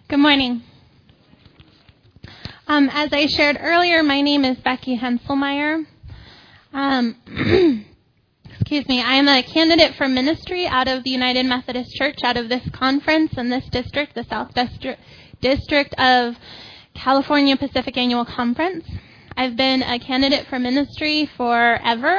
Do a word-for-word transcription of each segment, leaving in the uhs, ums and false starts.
Good morning. Um, as I shared earlier, my name is Becky Henselmeyer. Um, excuse me. I am a candidate for ministry out of the United Methodist Church, out of this conference in this district, the South Distri- District of California Pacific Annual Conference. I've been a candidate for ministry forever.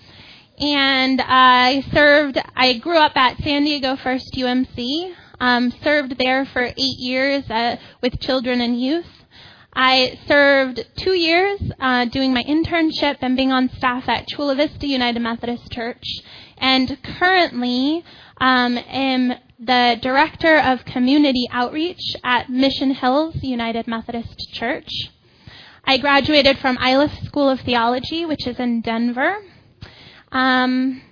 And I served, I grew up at San Diego First U M C, um, served there for eight years uh, with children and youth. I served two years uh, doing my internship and being on staff at Chula Vista United Methodist Church, and currently um, am the Director of Community Outreach at Mission Hills United Methodist Church. I graduated from Iliff School of Theology, which is in Denver. Um,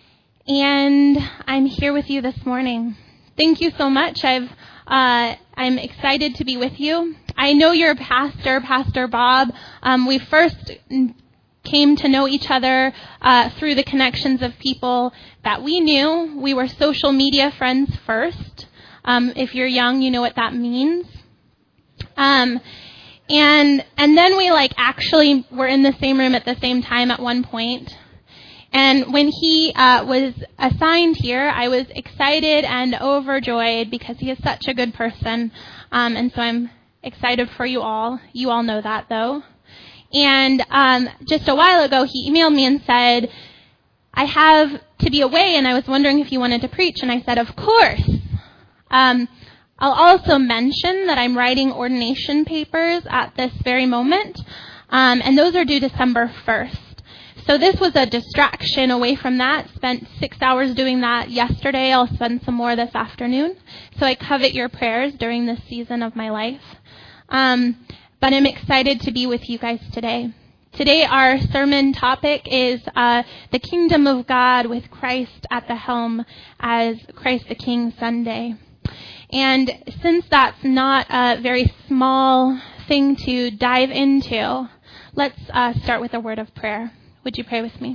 and I'm here with you this morning. Thank you so much. I've, uh, I'm excited to be with you. I know your pastor, Pastor Bob. Um, we first came to know each other uh, through the connections of people that we knew. We were social media friends first. Um, if you're young, you know what that means. Um, and and then we like actually were in the same room at the same time at one point. And when he uh, was assigned here, I was excited and overjoyed because he is such a good person. Um, and so I'm excited for you all. You all know that, though. And um, just a while ago, he emailed me and said, I have to be away, and I was wondering if you wanted to preach. And I said, of course. Um, I'll also mention that I'm writing ordination papers at this very moment, um, and those are due December first. So this was a distraction away from that. Spent six hours doing that yesterday. I'll spend some more this afternoon. So I covet your prayers during this season of my life. Um, but I'm excited to be with you guys today. Today our sermon topic is uh, the Kingdom of God with Christ at the helm as Christ the King Sunday. And since that's not a very small thing to dive into, let's uh, start with a word of prayer. Would you pray with me?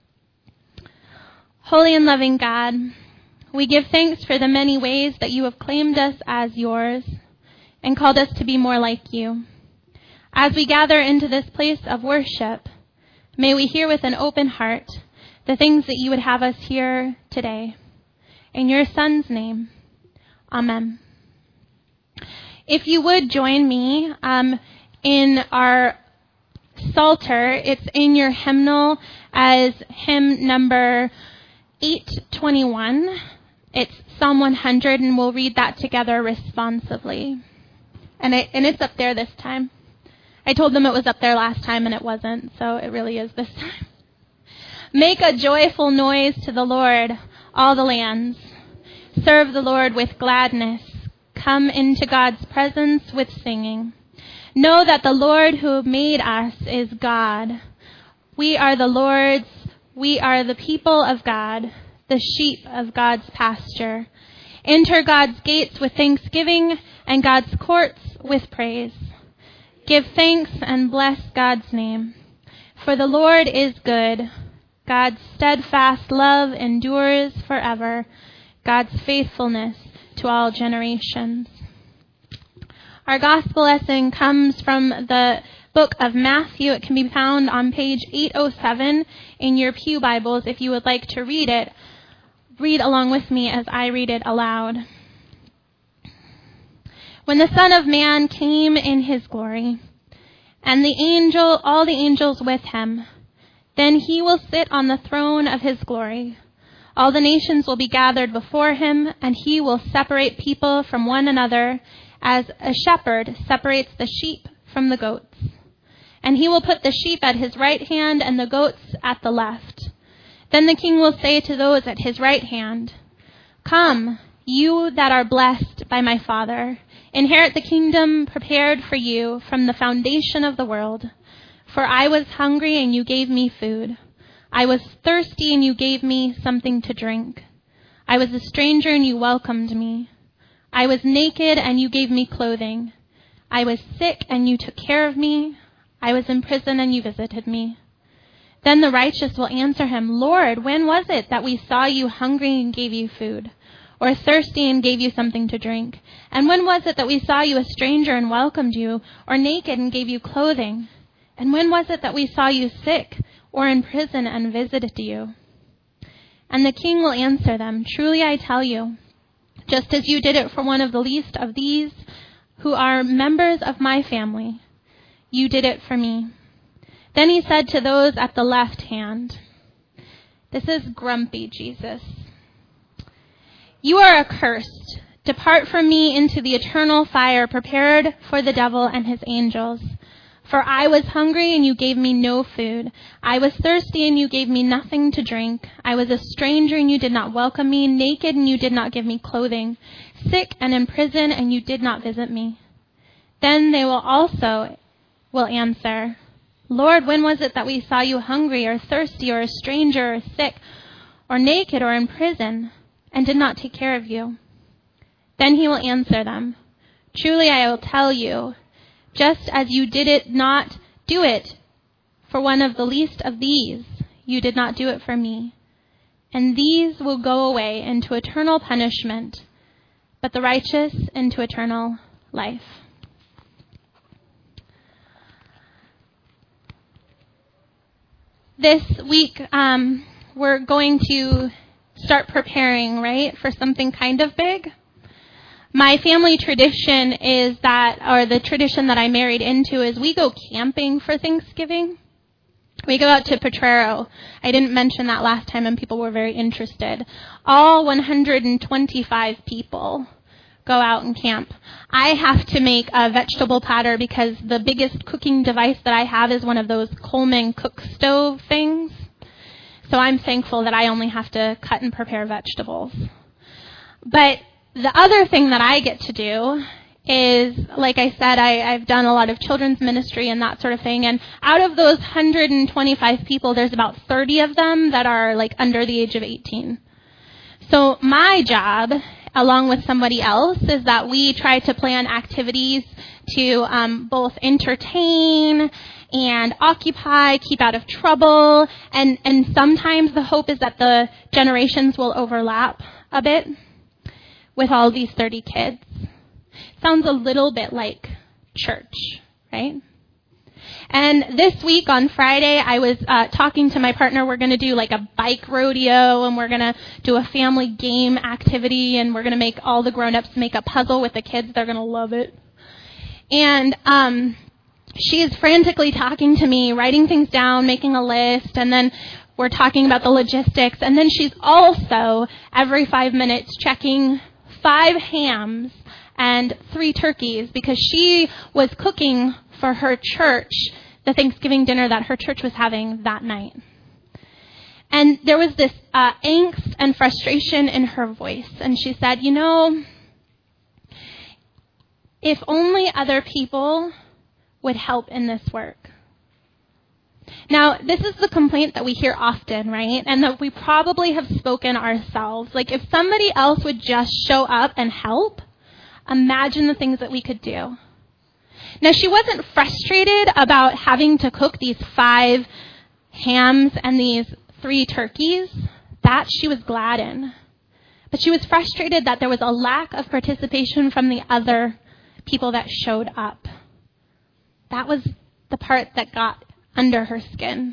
Holy and loving God, we give thanks for the many ways that you have claimed us as yours and called us to be more like you. As we gather into this place of worship, may we hear with an open heart the things that you would have us hear today. In your Son's name, amen. If you would join me um, in our Psalter, it's in your hymnal as hymn number eight twenty-one. It's Psalm one hundred, and we'll read that together responsively. And, it, and it's up there this time. I told them it was up there last time, and it wasn't, so it really is this time. Make a joyful noise to the Lord, all the lands. Serve the Lord with gladness. Come into God's presence with singing. Know that the Lord who made us is God. We are the Lord's. We are the people of God, the sheep of God's pasture. Enter God's gates with thanksgiving and God's courts with praise. Give thanks and bless God's name. For the Lord is good. God's steadfast love endures forever. God's faithfulness to all generations. Our gospel lesson comes from the book of Matthew. It can be found on page eight oh seven in your pew Bibles. If you would like to read it, read along with me as I read it aloud. When the Son of Man came in his glory, and the angel, all the angels with him, then he will sit on the throne of his glory. All the nations will be gathered before him, and he will separate people from one another, as a shepherd separates the sheep from the goats. And he will put the sheep at his right hand and the goats at the left. Then the king will say to those at his right hand, Come, you that are blessed by my Father, inherit the kingdom prepared for you from the foundation of the world. For I was hungry and you gave me food. I was thirsty and you gave me something to drink. I was a stranger and you welcomed me. I was naked and you gave me clothing. I was sick and you took care of me. I was in prison and you visited me. Then the righteous will answer him, Lord, when was it that we saw you hungry and gave you food? or thirsty and gave you something to drink? And when was it that we saw you a stranger and welcomed you, or naked and gave you clothing? And when was it that we saw you sick or in prison and visited you?" And the king will answer them, "Truly I tell you, just as you did it for one of the least of these who are members of my family, you did it for me." Then he said to those at the left hand, this is grumpy Jesus, "You are accursed. Depart from me into the eternal fire prepared for the devil and his angels. For I was hungry, and you gave me no food. I was thirsty, and you gave me nothing to drink. I was a stranger, and you did not welcome me, naked, and you did not give me clothing, sick and in prison, and you did not visit me." Then they will also will answer, "Lord, when was it that we saw you hungry or thirsty or a stranger or sick or naked or in prison and did not take care of you?" Then he will answer them, "Truly I will tell you, just as you did it not do it for one of the least of these, you did not do it for me. And these will go away into eternal punishment, but the righteous into eternal life." This week, um, we're going to start preparing, right, for something kind of big. My family tradition is that, or the tradition that I married into, is we go camping for Thanksgiving. We go out to Potrero. I didn't mention that last time, and people were very interested. All one hundred twenty-five people go out and camp. I have to make a vegetable platter because the biggest cooking device that I have is one of those Coleman cook stove things. So I'm thankful that I only have to cut and prepare vegetables. But the other thing that I get to do is, like I said, I, I've done a lot of children's ministry and that sort of thing. And out of those one hundred twenty-five people, there's about thirty of them that are like under the age of eighteen. So my job, along with somebody else, is that we try to plan activities to um, both entertain and occupy, keep out of trouble. And, and sometimes the hope is that the generations will overlap a bit with all these thirty kids. Sounds a little bit like church, right? And this week on Friday, I was uh, talking to my partner. We're going to do like a bike rodeo, and we're going to do a family game activity, and we're going to make all the grown-ups make a puzzle with the kids. They're going to love it. And um, she is frantically talking to me, writing things down, making a list, and then we're talking about the logistics. And then she's also, every five minutes, checking five hams and three turkeys because she was cooking for her church the Thanksgiving dinner that her church was having that night. And there was this uh, angst and frustration in her voice. And she said, you know, if only other people would help in this work. Now, this is the complaint that we hear often, right? And that we probably have spoken ourselves. Like, if somebody else would just show up and help, imagine the things that we could do. Now, she wasn't frustrated about having to cook these five hams and these three turkeys. That she was glad in. But she was frustrated that there was a lack of participation from the other people that showed up. That was the part that got under her skin.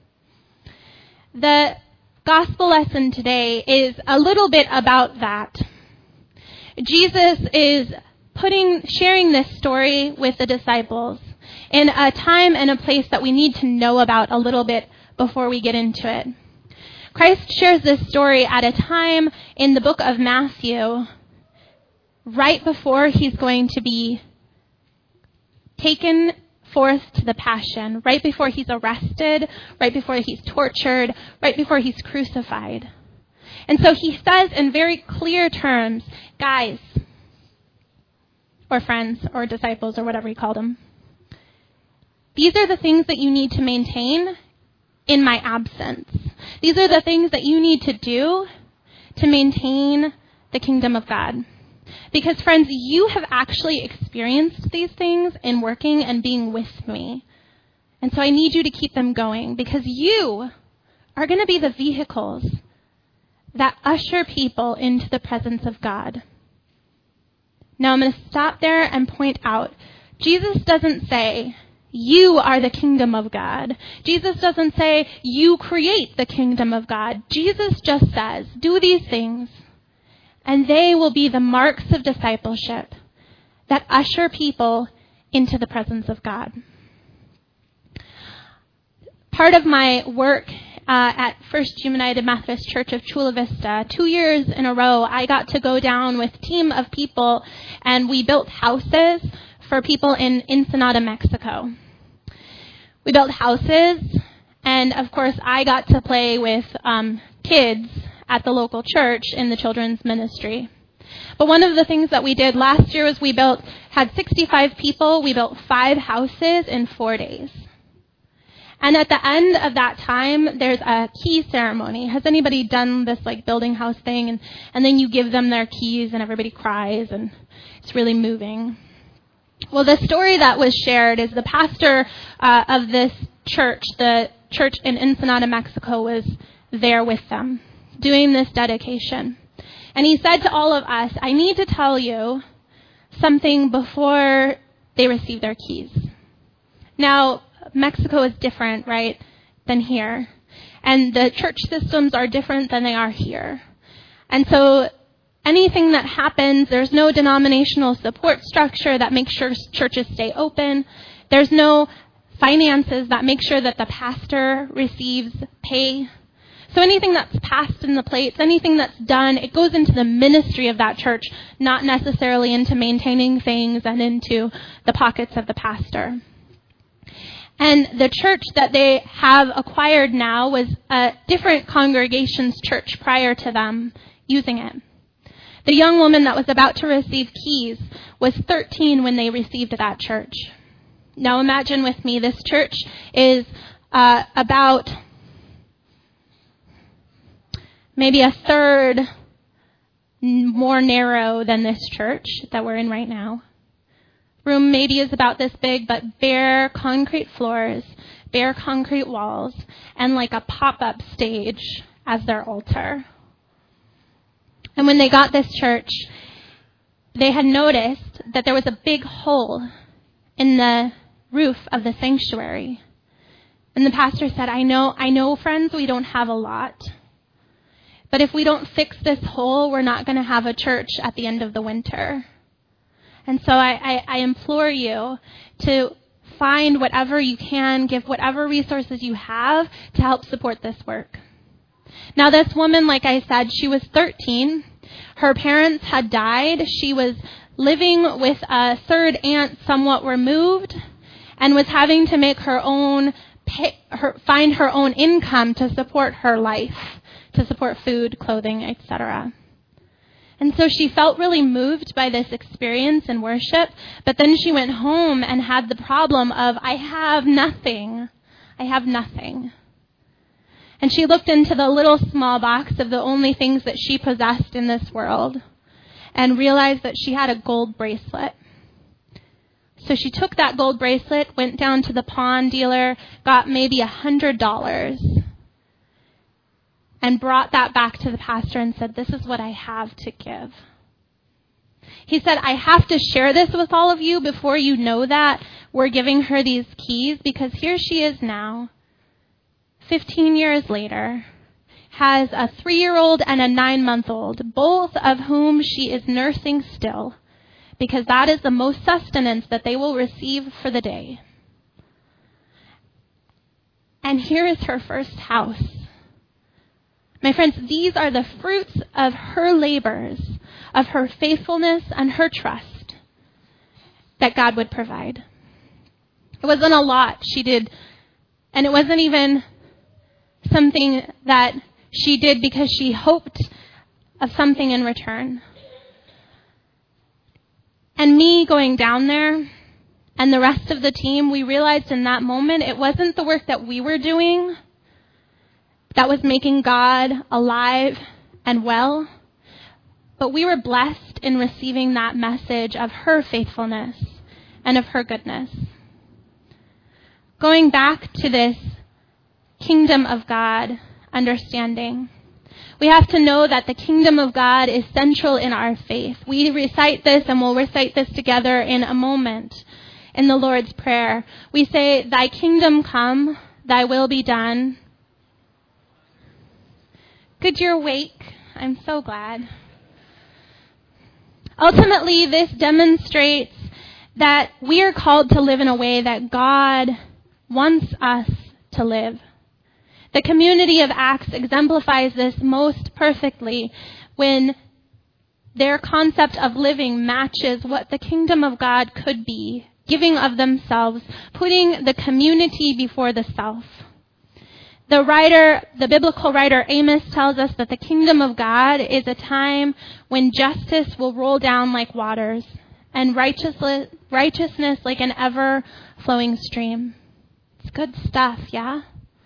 The gospel lesson today is a little bit about that. Jesus is putting, sharing this story with the disciples in a time and a place that we need to know about a little bit before we get into it. Christ shares this story at a time in the book of Matthew, right before he's going to be taken forth to the passion, right before he's arrested, right before he's tortured, right before he's crucified. And so he says in very clear terms, guys, or friends, or disciples, or whatever he called them, these are the things that you need to maintain in my absence. These are the things that you need to do to maintain the kingdom of God. Because, friends, you have actually experienced these things in working and being with me. And so I need you to keep them going because you are going to be the vehicles that usher people into the presence of God. Now I'm going to stop there and point out, Jesus doesn't say, you are the kingdom of God. Jesus doesn't say, you create the kingdom of God. Jesus just says, do these things, and they will be the marks of discipleship that usher people into the presence of God. Part of my work uh, at First United Methodist Church of Chula Vista, two years in a row, I got to go down with a team of people, and we built houses for people in Ensenada, Mexico. We built houses, and of course I got to play with um, kids at the local church in the children's ministry. But one of the things that we did last year was we built, had sixty-five people, we built five houses in four days. And at the end of that time, there's a key ceremony. Has anybody done this like building house thing? And, and then you give them their keys and everybody cries and it's really moving. Well, the story that was shared is the pastor uh, of this church, the church in Ensenada, Mexico, was there with them doing this dedication. And he said to all of us, I need to tell you something before they receive their keys. Now, Mexico is different, right, than here. And the church systems are different than they are here. And so anything that happens, there's no denominational support structure that makes sure churches stay open. There's no finances that make sure that the pastor receives pay. So anything that's passed in the plates, anything that's done, it goes into the ministry of that church, not necessarily into maintaining things and into the pockets of the pastor. And the church that they have acquired now was a different congregation's church prior to them using it. The young woman that was about to receive keys was thirteen when they received that church. Now imagine with me, this church is uh, about maybe a third more narrow than this church that we're in right now. Room maybe is about this big, but bare concrete floors, bare concrete walls, and like a pop-up stage as their altar. And when they got this church, they had noticed that there was a big hole in the roof of the sanctuary. And the pastor said, I know, I know, friends, we don't have a lot. But if we don't fix this hole, we're not going to have a church at the end of the winter. And so I, I, I implore you to find whatever you can, give whatever resources you have to help support this work. Now, this woman, like I said, she was thirteen. Her parents had died. She was living with a third aunt somewhat removed and was having to make her own, pay, her, find her own income to support her life, to support food, clothing, et cetera. And so she felt really moved by this experience in worship, but then she went home and had the problem of, I have nothing. I have nothing. And she looked into the little small box of the only things that she possessed in this world and realized that she had a gold bracelet. So she took that gold bracelet, went down to the pawn dealer, got maybe a hundred dollars, and brought that back to the pastor and said, this is what I have to give. He said, I have to share this with all of you before you know that we're giving her these keys, because here she is now, fifteen years later, has a three-year-old and a nine-month-old, both of whom she is nursing still, because that is the most sustenance that they will receive for the day. And here is her first house. My friends, these are the fruits of her labors, of her faithfulness and her trust that God would provide. It wasn't a lot she did, and it wasn't even something that she did because she hoped of something in return. And me going down there and the rest of the team, we realized in that moment it wasn't the work that we were doing that was making God alive and well, but we were blessed in receiving that message of her faithfulness and of her goodness. Going back to this kingdom of God understanding, We have to know that the kingdom of God is central in our faith. We recite this, and we'll recite this together in a moment in the Lord's Prayer. We say, "Thy kingdom come, thy will be done." Good, you're awake. I'm so glad. Ultimately, this demonstrates that we are called to live in a way that God wants us to live. The community of Acts exemplifies this most perfectly when their concept of living matches what the kingdom of God could be, giving of themselves, putting the community before the self. The writer, the biblical writer Amos tells us that the kingdom of God is a time when justice will roll down like waters and righteousness, righteousness like an ever-flowing stream. It's good stuff, yeah?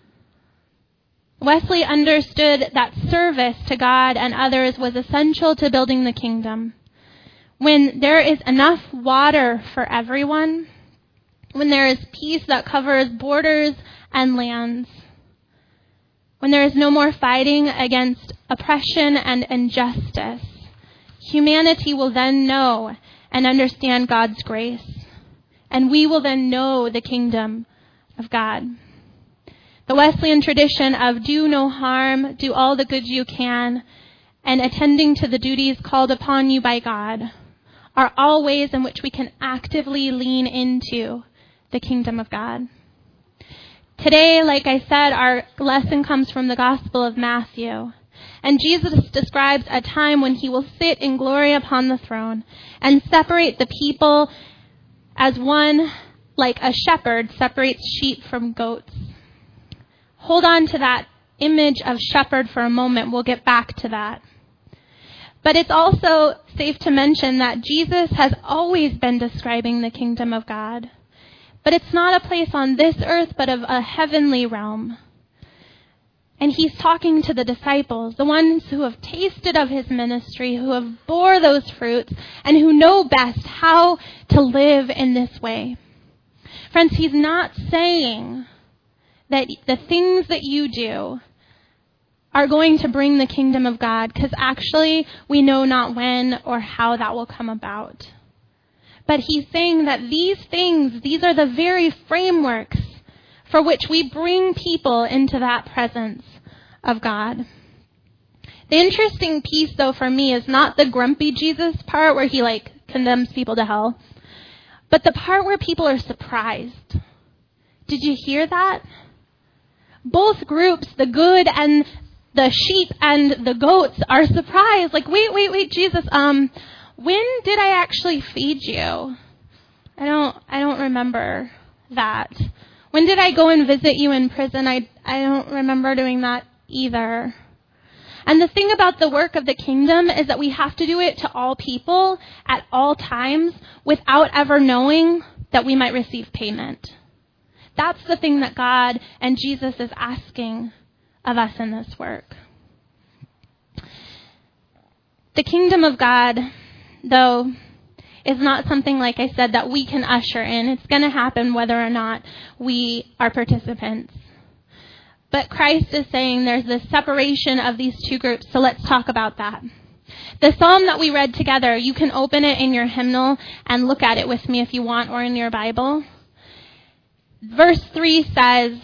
Wesley understood that service to God and others was essential to building the kingdom. When there is enough water for everyone, when there is peace that covers borders and lands, when there is no more fighting against oppression and injustice, humanity will then know and understand God's grace, and we will then know the kingdom of God. The Wesleyan tradition of do no harm, do all the good you can, and attending to the duties called upon you by God are all ways in which we can actively lean into the kingdom of God. Today, like I said, our lesson comes from the Gospel of Matthew. And Jesus describes a time when he will sit in glory upon the throne and separate the people as one, like a shepherd separates sheep from goats. Hold on to that image of shepherd for a moment. We'll get back to that. But it's also safe to mention that Jesus has always been describing the kingdom of God. But it's not a place on this earth, but of a heavenly realm. And he's talking to the disciples, the ones who have tasted of his ministry, who have bore those fruits, and who know best how to live in this way. Friends, he's not saying that the things that you do are going to bring the kingdom of God, because actually we know not when or how that will come about. But he's saying that these things, these are the very frameworks for which we bring people into that presence of God. The interesting piece, though, for me is not the grumpy Jesus part where he, like, condemns people to hell, but the part where people are surprised. Did you hear that? Both groups, the good and the sheep and the goats, are surprised. Like, wait, wait, wait, Jesus, um, when did I actually feed you? I don't, I don't remember that. When did I go and visit you in prison? I, I don't remember doing that either. And the thing about the work of the kingdom is that we have to do it to all people at all times without ever knowing that we might receive payment. That's the thing that God and Jesus is asking of us in this work. The kingdom of God, though, is not something, like I said, that we can usher in. It's going to happen whether or not we are participants. But Christ is saying there's this separation of these two groups, so let's talk about that. The psalm that we read together, you can open it in your hymnal and look at it with me if you want, or in your Bible. Verse three says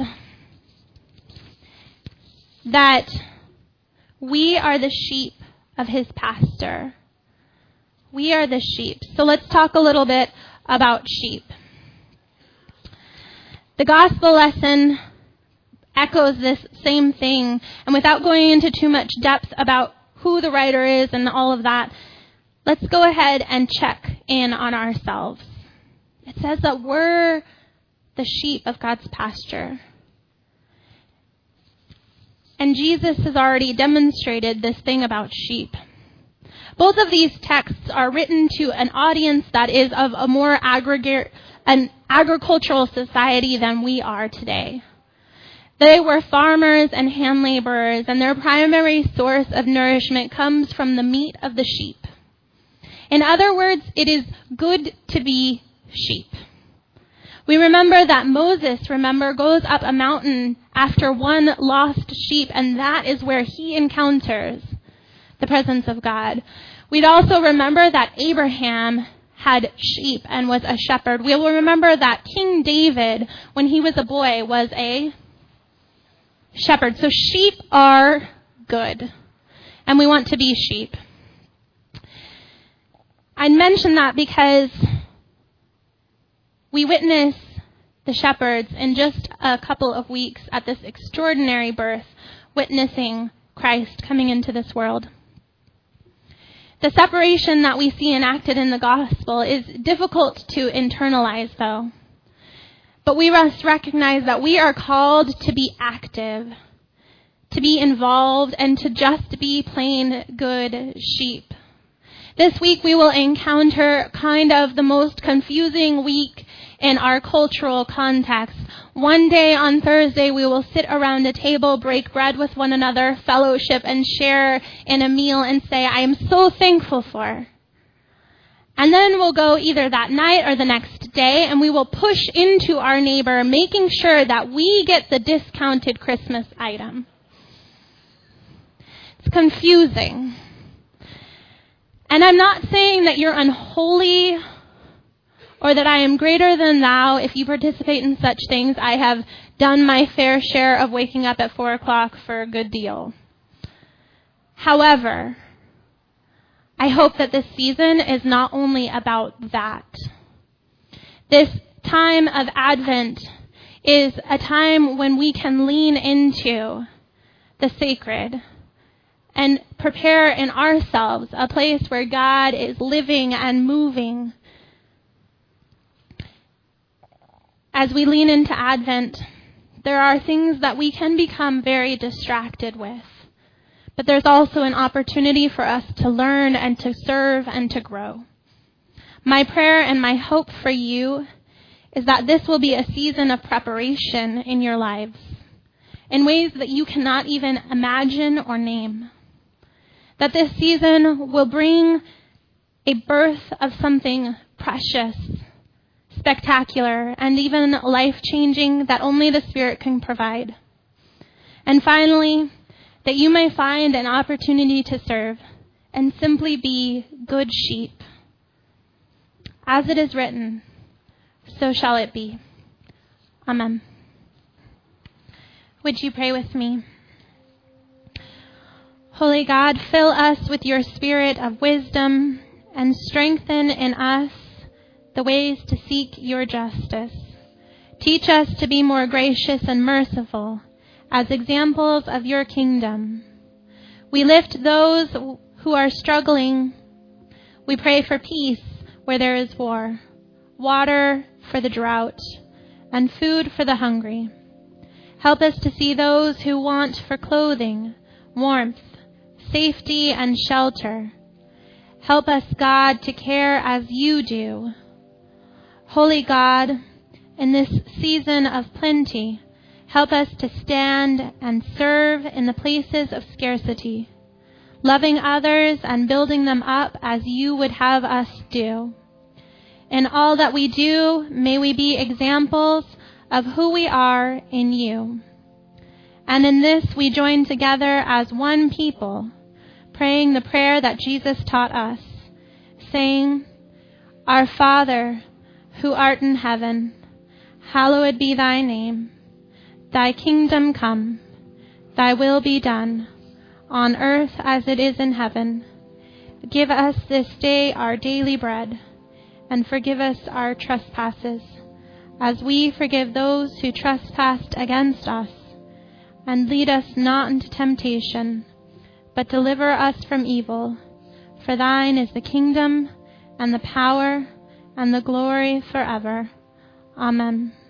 that we are the sheep of his pasture. We are the sheep. So let's talk a little bit about sheep. The gospel lesson echoes this same thing. And without going into too much depth about who the writer is and all of that, let's go ahead and check in on ourselves. It says that we're the sheep of God's pasture. And Jesus has already demonstrated this thing about sheep. Both of these texts are written to an audience that is of a more aggregate, an agricultural society than we are today. They were farmers and hand laborers, and their primary source of nourishment comes from the meat of the sheep. In other words, it is good to be sheep. We remember that Moses, remember, goes up a mountain after one lost sheep, and that is where he encounters the presence of God. We'd also remember that Abraham had sheep and was a shepherd. We will remember that King David, when he was a boy, was a shepherd. So sheep are good, and we want to be sheep. I mention that because we witness the shepherds in just a couple of weeks at this extraordinary birth, witnessing Christ coming into this world. The separation that we see enacted in the gospel is difficult to internalize, though. But we must recognize that we are called to be active, to be involved, and to just be plain good sheep. This week we will encounter kind of the most confusing week in our cultural context. One day on Thursday we will sit around a table, break bread with one another, fellowship, and share in a meal and say, I am so thankful for. And then we'll go either that night or the next day, and we will push into our neighbor, making sure that we get the discounted Christmas item. It's confusing. And I'm not saying that you're unholy or that I am greater than thou if you participate in such things. I have done my fair share of waking up at four o'clock for a good deal. However, I hope that this season is not only about that. This time of Advent is a time when we can lean into the sacred and prepare in ourselves a place where God is living and moving. As we lean into Advent, there are things that we can become very distracted with. But there's also an opportunity for us to learn and to serve and to grow. My prayer and my hope for you is that this will be a season of preparation in your lives in ways that you cannot even imagine or name. That this season will bring a birth of something precious, spectacular, and even life-changing that only the Spirit can provide. And finally, that you may find an opportunity to serve and simply be good sheep. As it is written, so shall it be. Amen. Would you pray with me? Holy God, fill us with your spirit of wisdom and strengthen in us the ways to seek your justice. Teach us to be more gracious and merciful as examples of your kingdom. We lift those who are struggling. We pray for peace where there is war, water for the drought, and food for the hungry. Help us to see those who want for clothing, warmth, safety, and shelter. Help us, God, to care as you do. Holy God, in this season of plenty, help us to stand and serve in the places of scarcity, loving others and building them up as you would have us do. In all that we do, may we be examples of who we are in you. And in this we join together as one people, praying the prayer that Jesus taught us, saying, Our Father, who art in heaven, hallowed be thy name. Thy kingdom come, thy will be done, on earth as it is in heaven. Give us this day our daily bread, and forgive us our trespasses, as we forgive those who trespass against us. And lead us not into temptation, but deliver us from evil. For thine is the kingdom, and the power, and the glory forever. Amen.